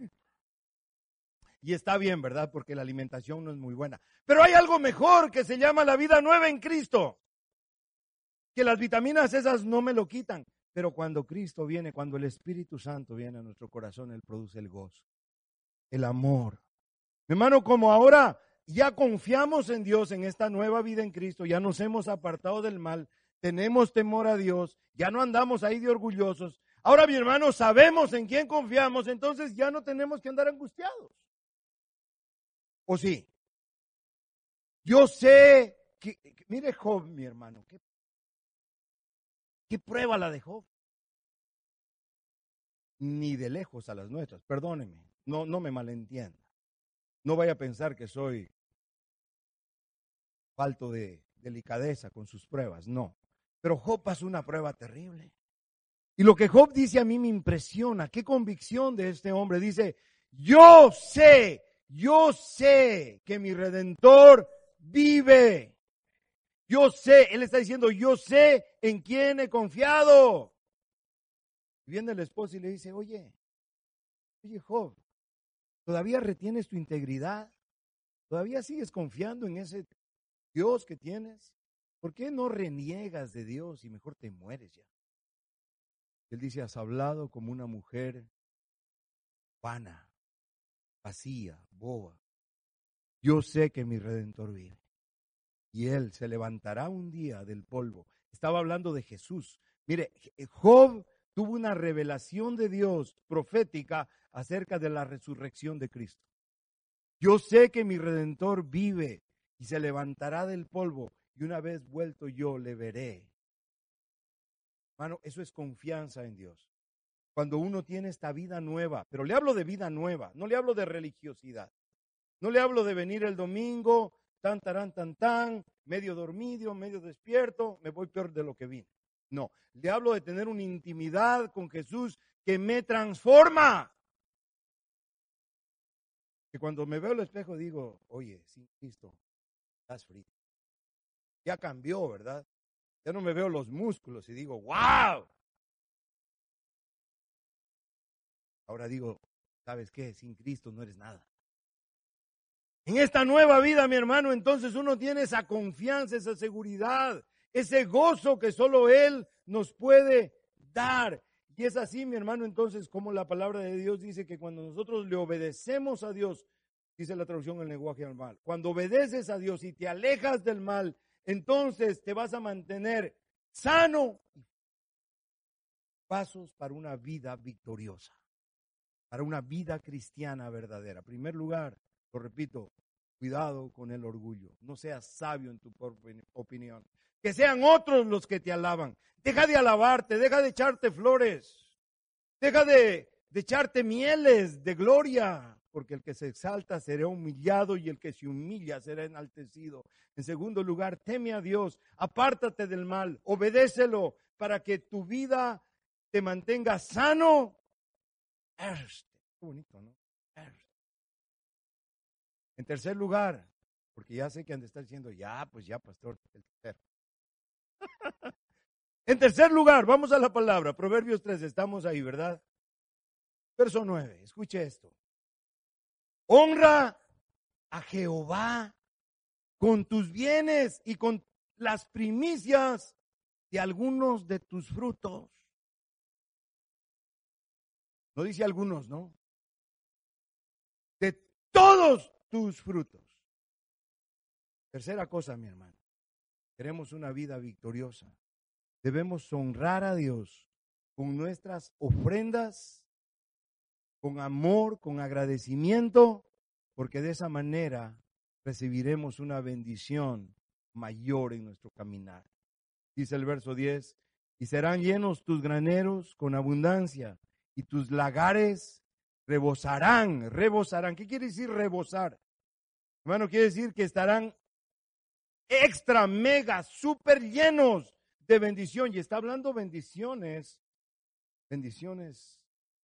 Speaker 1: Y está bien, ¿verdad? Porque la alimentación no es muy buena. Pero hay algo mejor que se llama la vida nueva en Cristo. Que las vitaminas esas no me lo quitan. Pero cuando Cristo viene, cuando el Espíritu Santo viene a nuestro corazón, Él produce el gozo, el amor. Mi hermano, como ahora ya confiamos en Dios, en esta nueva vida en Cristo, ya nos hemos apartado del mal, tenemos temor a Dios, ya no andamos ahí de orgullosos. Ahora, mi hermano, sabemos en quién confiamos, entonces ya no tenemos que andar angustiados. ¿O sí? Yo sé que, que mire Job, mi hermano, ¿qué, qué prueba la de Job? Ni de lejos a las nuestras, perdóneme, no, no me malentienda. No vaya a pensar que soy falto de delicadeza con sus pruebas, no. Pero Job pasó una prueba terrible. Y lo que Job dice a mí me impresiona. Qué convicción de este hombre. Dice, yo sé, yo sé que mi Redentor vive. Yo sé, él está diciendo, yo sé en quién he confiado. Y viene el esposo y le dice, oye, oye Job, ¿todavía retienes tu integridad? ¿Todavía sigues confiando en ese Dios que tienes? ¿Por qué no reniegas de Dios y mejor te mueres ya? Él dice, has hablado como una mujer vana, vacía, boba. Yo sé que mi Redentor vive y Él se levantará un día del polvo. Estaba hablando de Jesús. Mire, Job tuvo una revelación de Dios profética acerca de la resurrección de Cristo. Yo sé que mi Redentor vive y se levantará del polvo, y una vez vuelto yo le veré. Hermano, eso es confianza en Dios. Cuando uno tiene esta vida nueva, pero le hablo de vida nueva, no le hablo de religiosidad. No le hablo de venir el domingo, tan, tarán, tan, tan, medio dormido, medio despierto, me voy peor de lo que vine. No, le hablo de tener una intimidad con Jesús que me transforma. Que cuando me veo al espejo digo, oye, sin Cristo, estás frito. Ya cambió, ¿verdad? Ya no me veo los músculos y digo, wow. Ahora digo, ¿sabes qué? Sin Cristo no eres nada. En esta nueva vida, mi hermano, entonces uno tiene esa confianza, esa seguridad, ese gozo que solo Él nos puede dar. Y es así, mi hermano, entonces, como la palabra de Dios dice que cuando nosotros le obedecemos a Dios, dice la traducción en el lenguaje del mal, cuando obedeces a Dios y te alejas del mal, entonces te vas a mantener sano. Pasos para una vida victoriosa, para una vida cristiana verdadera. En primer lugar, lo repito, cuidado con el orgullo. No seas sabio en tu propia opinión. Que sean otros los que te alaban. Deja de alabarte, deja de echarte flores. Deja de, de echarte mieles de gloria. Porque el que se exalta será humillado y el que se humilla será enaltecido. En segundo lugar, teme a Dios. Apártate del mal. Obedécelo para que tu vida te mantenga sano. Qué bonito, ¿no? En tercer lugar, porque ya sé que han de estar diciendo, ya, pues ya, pastor, el tercero. En tercer lugar, vamos a la palabra, Proverbios tres, estamos ahí, ¿verdad? Verso nueve, escuche esto. Honra a Jehová con tus bienes y con las primicias de algunos de tus frutos. No dice algunos, ¿no? De todos tus frutos. Tercera cosa, mi hermano. Queremos una vida victoriosa. Debemos honrar a Dios con nuestras ofrendas, con amor, con agradecimiento, porque de esa manera recibiremos una bendición mayor en nuestro caminar. Dice el verso diez, y serán llenos tus graneros con abundancia, y tus lagares rebosarán, rebosarán. ¿Qué quiere decir rebosar? Hermano, quiere decir que estarán extra, mega, súper llenos de bendición. Y está hablando bendiciones, bendiciones.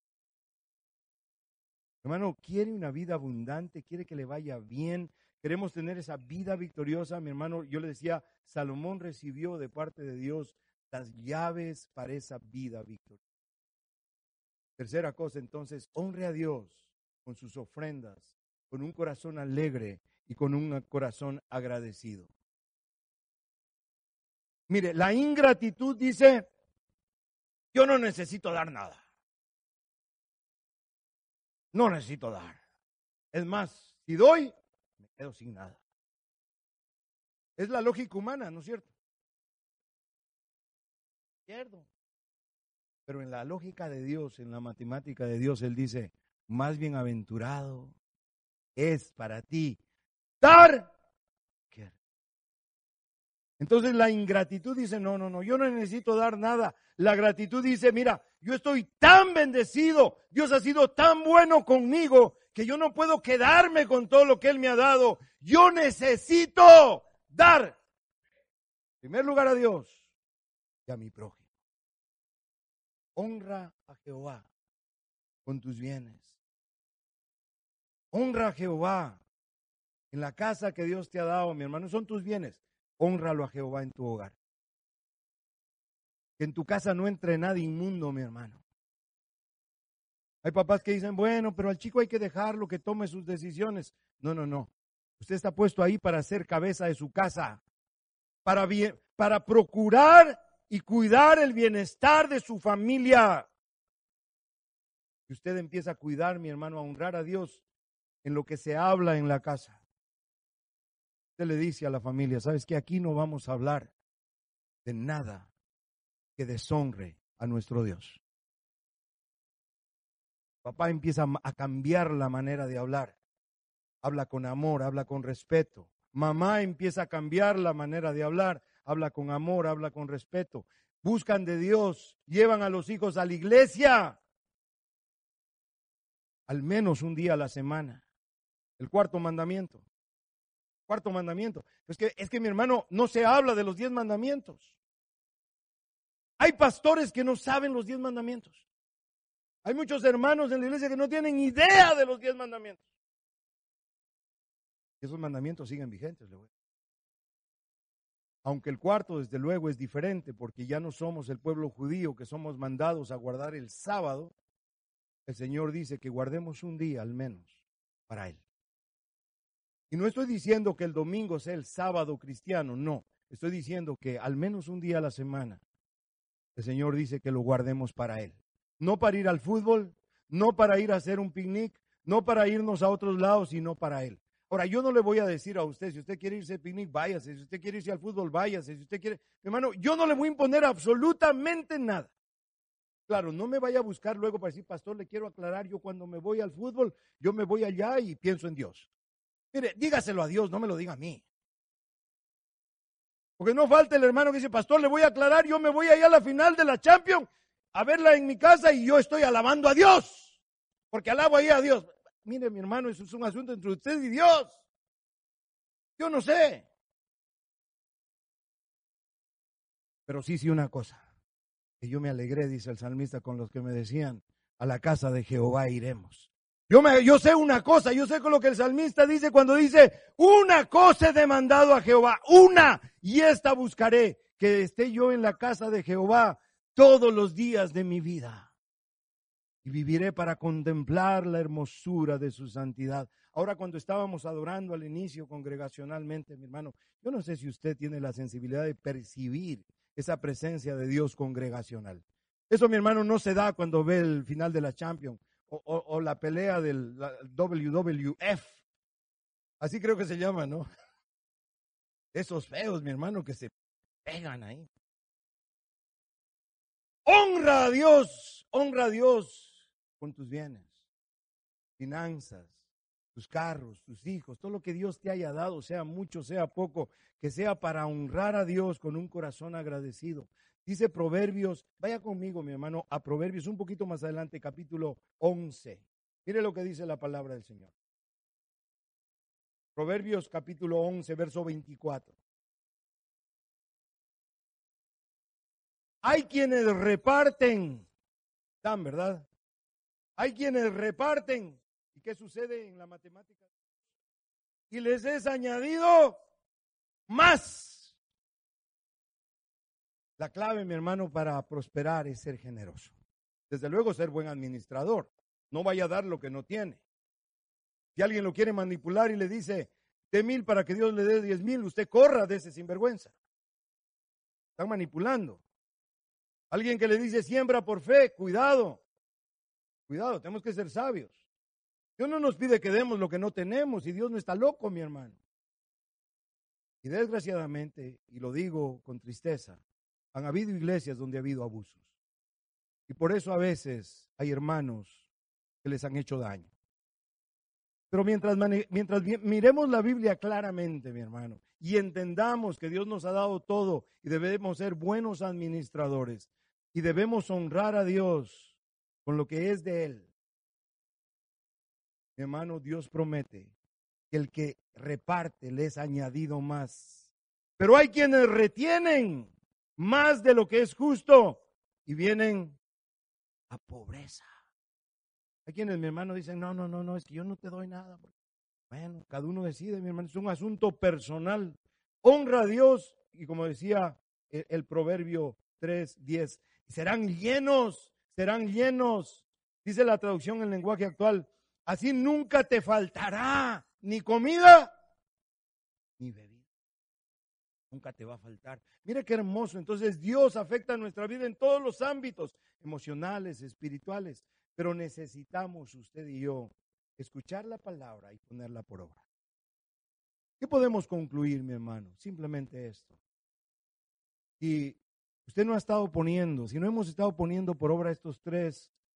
Speaker 1: Hermano, quiere una vida abundante, quiere que le vaya bien. Queremos tener esa vida victoriosa. Mi hermano, yo le decía, Salomón recibió de parte de Dios las llaves para esa vida victoriosa. Tercera cosa, entonces, honre a Dios con sus ofrendas, con un corazón alegre y con un corazón agradecido. Mire, la ingratitud dice, yo no necesito dar nada. No necesito dar. Es más, si doy, me quedo sin nada. Es la lógica humana, ¿no es cierto? Pierdo. Pero en la lógica de Dios, en la matemática de Dios, Él dice, más bienaventurado es para ti dar. Entonces la ingratitud dice, no, no, no, yo no necesito dar nada. La gratitud dice, mira, yo estoy tan bendecido, Dios ha sido tan bueno conmigo, que yo no puedo quedarme con todo lo que Él me ha dado. Yo necesito dar, en primer lugar a Dios y a mi prójimo. Honra a Jehová con tus bienes. Honra a Jehová en la casa que Dios te ha dado, mi hermano, son tus bienes. Hónralo a Jehová en tu hogar. Que en tu casa no entre nada inmundo, mi hermano. Hay papás que dicen, bueno, pero al chico hay que dejarlo que tome sus decisiones. No, no, no. Usted está puesto ahí para ser cabeza de su casa, para, bien, para procurar y cuidar el bienestar de su familia. Y usted empieza a cuidar, mi hermano, a honrar a Dios en lo que se habla en la casa. Usted le dice a la familia, ¿sabes qué? Aquí no vamos a hablar de nada que deshonre a nuestro Dios. Papá empieza a cambiar la manera de hablar. Habla con amor, habla con respeto. Mamá empieza a cambiar la manera de hablar. Habla con amor, habla con respeto. Buscan de Dios, llevan a los hijos a la iglesia. Al menos un día a la semana. El cuarto mandamiento. Cuarto mandamiento. Es que, es que mi hermano, no se habla de los diez mandamientos. Hay pastores que no saben los diez mandamientos. Hay muchos hermanos en la iglesia que no tienen idea de los diez mandamientos. Y esos mandamientos siguen vigentes, le voy. Aunque el cuarto, desde luego, es diferente, porque ya no somos el pueblo judío que somos mandados a guardar el sábado. El Señor dice que guardemos un día al menos para Él. Y no estoy diciendo que el domingo sea el sábado cristiano, no. Estoy diciendo que al menos un día a la semana el Señor dice que lo guardemos para Él. No para ir al fútbol, no para ir a hacer un picnic, no para irnos a otros lados, sino para Él. Ahora, yo no le voy a decir a usted, si usted quiere irse al picnic, váyase. Si usted quiere irse al fútbol, váyase. Si usted quiere, mi hermano, yo no le voy a imponer absolutamente nada. Claro, no me vaya a buscar luego para decir, pastor, le quiero aclarar, yo cuando me voy al fútbol, yo me voy allá y pienso en Dios. Mire, dígaselo a Dios, no me lo diga a mí. Porque no falta el hermano que dice, pastor, le voy a aclarar, yo me voy allá a la final de la Champions a verla en mi casa y yo estoy alabando a Dios. Porque alabo ahí a Dios. Mire, mi hermano, eso es un asunto entre usted y Dios. Yo no sé. Pero sí, sí una cosa. Que yo me alegré, dice el salmista, con los que me decían, a la casa de Jehová iremos. Yo, me, yo sé una cosa, yo sé con lo que el salmista dice cuando dice, una cosa he demandado a Jehová, una, y esta buscaré, que esté yo en la casa de Jehová todos los días de mi vida. Y viviré para contemplar la hermosura de su santidad. Ahora, cuando estábamos adorando al inicio congregacionalmente, mi hermano, yo no sé si usted tiene la sensibilidad de percibir esa presencia de Dios congregacional. Eso, mi hermano, no se da cuando ve el final de la Champions. O, o, o la pelea del W W F, así creo que se llama, ¿no? Esos feos, mi hermano, que se pegan ahí. Honra a Dios, honra a Dios con tus bienes, finanzas, tus carros, tus hijos, todo lo que Dios te haya dado, sea mucho, sea poco, que sea para honrar a Dios con un corazón agradecido. Dice Proverbios, vaya conmigo mi hermano a Proverbios un poquito más adelante, capítulo once. Mire lo que dice la palabra del Señor. Proverbios capítulo once, verso veinticuatro. Hay quienes reparten, dan, ¿verdad? Hay quienes reparten. ¿Y qué sucede en la matemática? Y les es añadido más. La clave, mi hermano, para prosperar es ser generoso. Desde luego, ser buen administrador. No vaya a dar lo que no tiene. Si alguien lo quiere manipular y le dice, de mil para que Dios le dé diez mil, usted corra de ese sinvergüenza. Están manipulando. Alguien que le dice, siembra por fe, cuidado. Cuidado, tenemos que ser sabios. Dios no nos pide que demos lo que no tenemos y Dios no está loco, mi hermano. Y desgraciadamente, y lo digo con tristeza, han habido iglesias donde ha habido abusos. Y por eso a veces hay hermanos que les han hecho daño. Pero mientras, mientras miremos la Biblia claramente, mi hermano, y entendamos que Dios nos ha dado todo y debemos ser buenos administradores y debemos honrar a Dios con lo que es de Él. Mi hermano, Dios promete que el que reparte le es añadido más. Pero hay quienes retienen más de lo que es justo y vienen a pobreza. Hay quienes, mi hermano, dicen, no, no, no, no, es que yo no te doy nada. Bueno, cada uno decide, mi hermano, es un asunto personal. Honra a Dios y como decía el, el Proverbio tres, diez, serán llenos, serán llenos. Dice la traducción en lenguaje actual, así nunca te faltará ni comida ni bebida. Nunca te va a faltar. Mira qué hermoso. Entonces Dios afecta nuestra vida en todos los ámbitos, emocionales, espirituales. Pero necesitamos usted y yo escuchar la palabra y ponerla por obra. ¿Qué podemos concluir, mi hermano? Simplemente esto. Y usted no ha estado poniendo, si no hemos estado poniendo por obra estos tres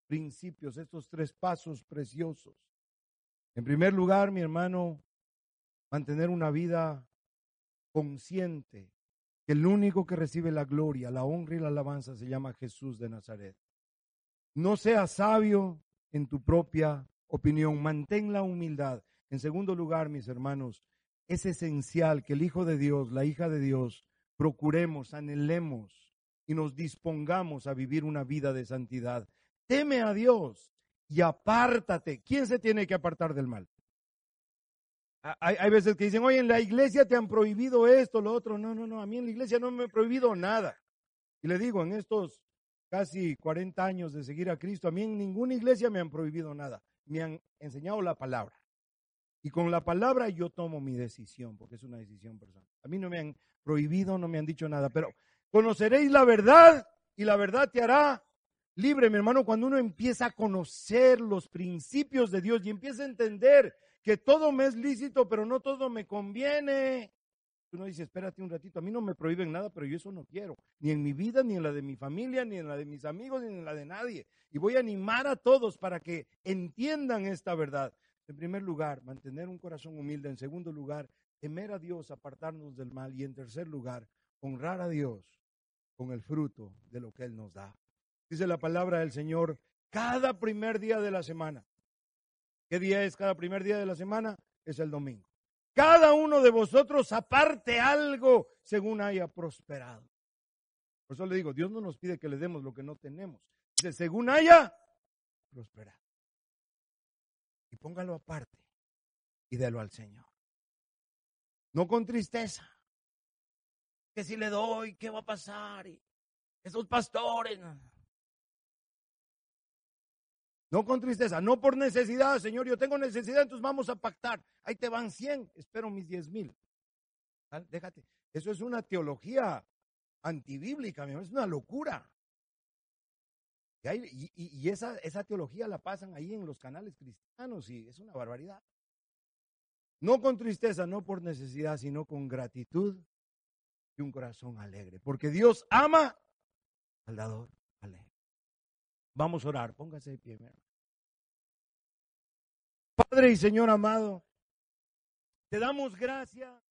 Speaker 1: principios, estos tres pasos preciosos. En primer lugar, mi hermano, mantener una vida consciente que el único que recibe la gloria, la honra y la alabanza se llama Jesús de Nazaret. No seas sabio en tu propia opinión, mantén la humildad. En segundo lugar, mis hermanos, es esencial que el Hijo de Dios, la hija de Dios, procuremos, anhelemos y nos dispongamos a vivir una vida de santidad. Teme a Dios y apártate. ¿Quién se tiene que apartar del mal? Hay, hay veces que dicen, oye, en la iglesia te han prohibido esto, lo otro. No, no, no, a mí en la iglesia no me han prohibido nada. Y le digo, en estos casi cuarenta años de seguir a Cristo, a mí en ninguna iglesia me han prohibido nada. Me han enseñado la palabra. Y con la palabra yo tomo mi decisión, porque es una decisión personal. A mí no me han prohibido, no me han dicho nada, pero conoceréis la verdad y la verdad te hará libre, mi hermano. Cuando uno empieza a conocer los principios de Dios y empieza a entender que todo me es lícito, pero no todo me conviene. Uno dice, espérate un ratito, a mí no me prohíben nada, pero yo eso no quiero, ni en mi vida, ni en la de mi familia, ni en la de mis amigos, ni en la de nadie. Y voy a animar a todos para que entiendan esta verdad. En primer lugar, mantener un corazón humilde. En segundo lugar, temer a Dios, apartarnos del mal. Y en tercer lugar, honrar a Dios con el fruto de lo que Él nos da. Dice la palabra del Señor, cada primer día de la semana. ¿Qué día es cada primer día de la semana? Es el domingo. Cada uno de vosotros aparte algo según haya prosperado. Por eso le digo, Dios no nos pide que le demos lo que no tenemos. Dice, según haya prosperado. Y póngalo aparte y délo al Señor. No con tristeza. Que si le doy, ¿qué va a pasar? Y esos pastores. No. No con tristeza, no por necesidad, Señor, yo tengo necesidad, entonces vamos a pactar. Ahí te van cien, espero mis diez mil. Déjate, eso es una teología antibíblica, es una locura. Y, hay, y, y esa, esa teología la pasan ahí en los canales cristianos y es una barbaridad. No con tristeza, no por necesidad, sino con gratitud y un corazón alegre. Porque Dios ama al dador alegre. Vamos a orar, póngase de pie. Padre y Señor amado, te damos gracias